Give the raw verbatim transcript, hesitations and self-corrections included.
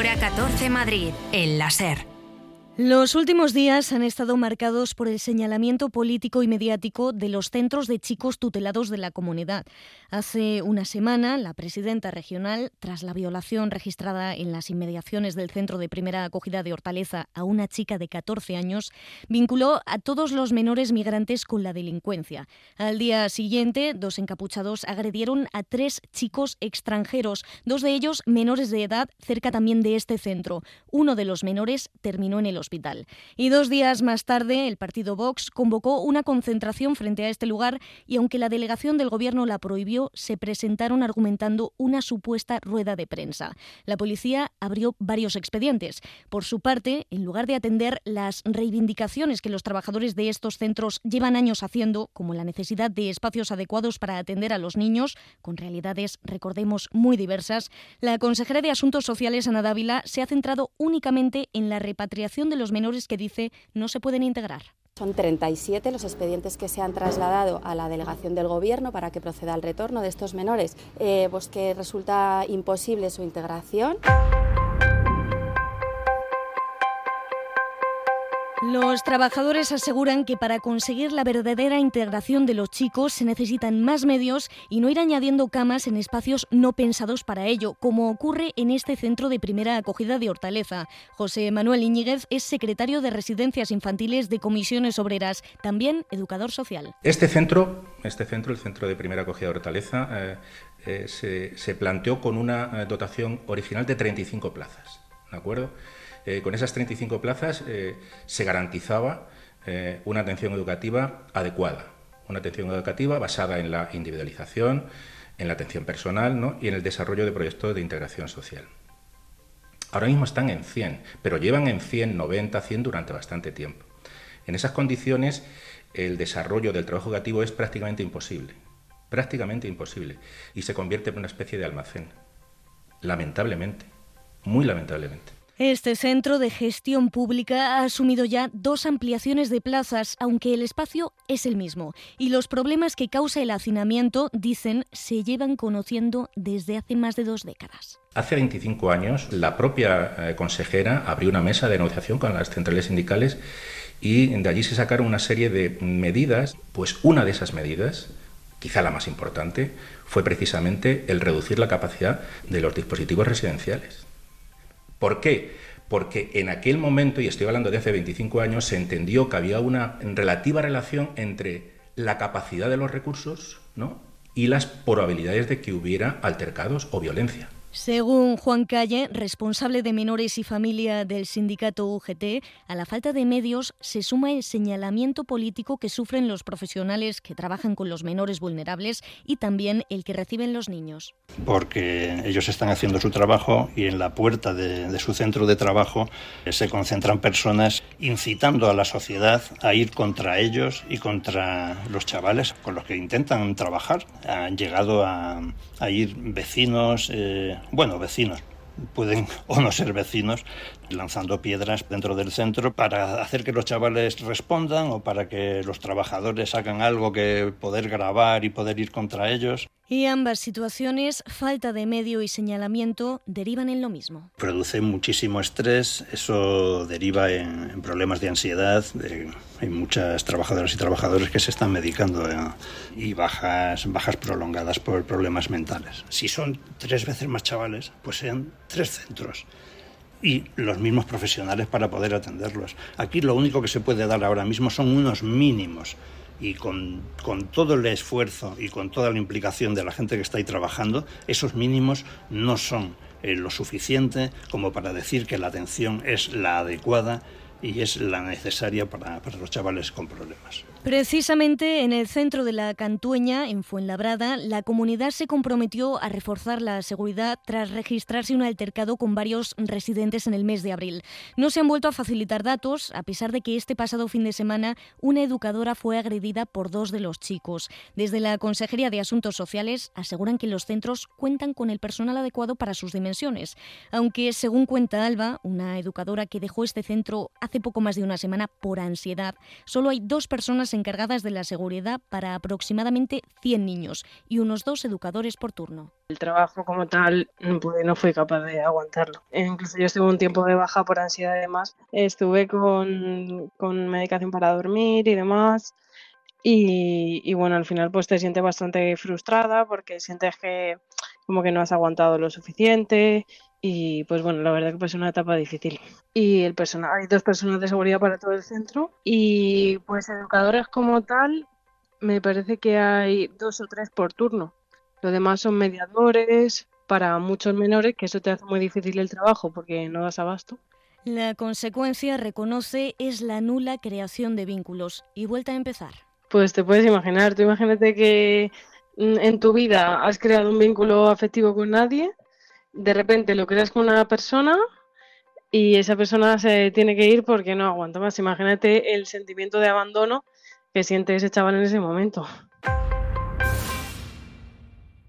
Hora catorce Madrid, el láser. Los últimos días han estado marcados por el señalamiento político y mediático de los centros de chicos tutelados de la comunidad. Hace una semana, la presidenta regional, tras la violación registrada en las inmediaciones del centro de primera acogida de Hortaleza a una chica de catorce años, vinculó a todos los menores migrantes con la delincuencia. Al día siguiente, dos encapuchados agredieron a tres chicos extranjeros, dos de ellos menores de edad, cerca también de este centro. Uno de los menores terminó en el hospital. Y dos días más tarde, el partido Vox convocó una concentración frente a este lugar y, aunque la delegación del Gobierno la prohibió, se presentaron argumentando una supuesta rueda de prensa. La policía abrió varios expedientes. Por su parte, en lugar de atender las reivindicaciones que los trabajadores de estos centros llevan años haciendo, como la necesidad de espacios adecuados para atender a los niños, con realidades, recordemos, muy diversas, la consejera de Asuntos Sociales, Ana Dávila, se ha centrado únicamente en la repatriación de los menores que dice no se pueden integrar. Son treinta y siete los expedientes que se han trasladado a la delegación del Gobierno para que proceda al retorno de estos menores, eh, pues que resulta imposible su integración. Los trabajadores aseguran que para conseguir la verdadera integración de los chicos se necesitan más medios y no ir añadiendo camas en espacios no pensados para ello, como ocurre en este centro de primera acogida de Hortaleza. José Manuel Iñiguez es secretario de Residencias Infantiles de Comisiones Obreras, también educador social. Este centro, este centro, el centro de primera acogida de Hortaleza, eh, eh, se, se planteó con una dotación original de treinta y cinco plazas, ¿de acuerdo? Eh, con esas treinta y cinco plazas eh, se garantizaba eh, una atención educativa adecuada, una atención educativa basada en la individualización, en la atención personal, ¿no? Y en el desarrollo de proyectos de integración social. Ahora mismo están en cien, pero llevan en cien, noventa, cien durante bastante tiempo. En esas condiciones el desarrollo del trabajo educativo es prácticamente imposible, prácticamente imposible, y se convierte en una especie de almacén, lamentablemente, muy lamentablemente. Este centro de gestión pública ha asumido ya dos ampliaciones de plazas, aunque el espacio es el mismo. Y los problemas que causa el hacinamiento, dicen, se llevan conociendo desde hace más de dos décadas. Hace veinticinco años, la propia eh, consejera abrió una mesa de negociación con las centrales sindicales y de allí se sacaron una serie de medidas. Pues una de esas medidas, quizá la más importante, fue precisamente el reducir la capacidad de los dispositivos residenciales. ¿Por qué? Porque en aquel momento, y estoy hablando de hace veinticinco años, se entendió que había una relativa relación entre la capacidad de los recursos, ¿no?, y las probabilidades de que hubiera altercados o violencia. Según Juan Calle, responsable de menores y familia del sindicato U G T, a la falta de medios se suma el señalamiento político que sufren los profesionales que trabajan con los menores vulnerables y también el que reciben los niños. Porque ellos están haciendo su trabajo y en la puerta de, de su centro de trabajo se concentran personas incitando a la sociedad a ir contra ellos y contra los chavales con los que intentan trabajar. Han llegado a, a ir vecinos, eh, bueno, vecinos, pueden o no ser vecinos, lanzando piedras dentro del centro para hacer que los chavales respondan o para que los trabajadores hagan algo que poder grabar y poder ir contra ellos. Y ambas situaciones, falta de medio y señalamiento, derivan en lo mismo. Produce muchísimo estrés, eso deriva en, en problemas de ansiedad. De, hay muchas trabajadoras y trabajadores que se están medicando eh, y bajas, bajas prolongadas por problemas mentales. Si son tres veces más chavales, pues sean tres centros y los mismos profesionales para poder atenderlos. Aquí lo único que se puede dar ahora mismo son unos mínimos. Y con, con todo el esfuerzo y con toda la implicación de la gente que está ahí trabajando, esos mínimos no son eh, lo suficiente como para decir que la atención es la adecuada y es la necesaria para, para los chavales con problemas. Precisamente en el centro de la Cantueña, en Fuenlabrada, la comunidad se comprometió a reforzar la seguridad tras registrarse un altercado con varios residentes en el mes de abril. No se han vuelto a facilitar datos, a pesar de que este pasado fin de semana una educadora fue agredida por dos de los chicos. Desde la Consejería de Asuntos Sociales aseguran que los centros cuentan con el personal adecuado para sus dimensiones, aunque, según cuenta Alba, una educadora que dejó este centro hace hace poco más de una semana por ansiedad. Solo hay dos personas encargadas de la seguridad para aproximadamente cien niños y unos dos educadores por turno. El trabajo como tal, pues no fui capaz de aguantarlo. Incluso yo estuve un tiempo de baja por ansiedad y demás. Estuve con, con medicación para dormir y demás. Y, y bueno, al final pues te sientes bastante frustrada porque sientes que como que no has aguantado lo suficiente y pues bueno, la verdad que pues es una etapa difícil. Y el personal, hay dos personas de seguridad para todo el centro y pues educadores como tal, me parece que hay dos o tres por turno. Los demás son mediadores para muchos menores, que eso te hace muy difícil el trabajo porque no das abasto. La consecuencia, reconoce, es la nula creación de vínculos y vuelta a empezar. Pues te puedes imaginar, tú imagínate que en tu vida has creado un vínculo afectivo con nadie, de repente lo creas con una persona y esa persona se tiene que ir porque no aguanta más. Imagínate el sentimiento de abandono que siente ese chaval en ese momento.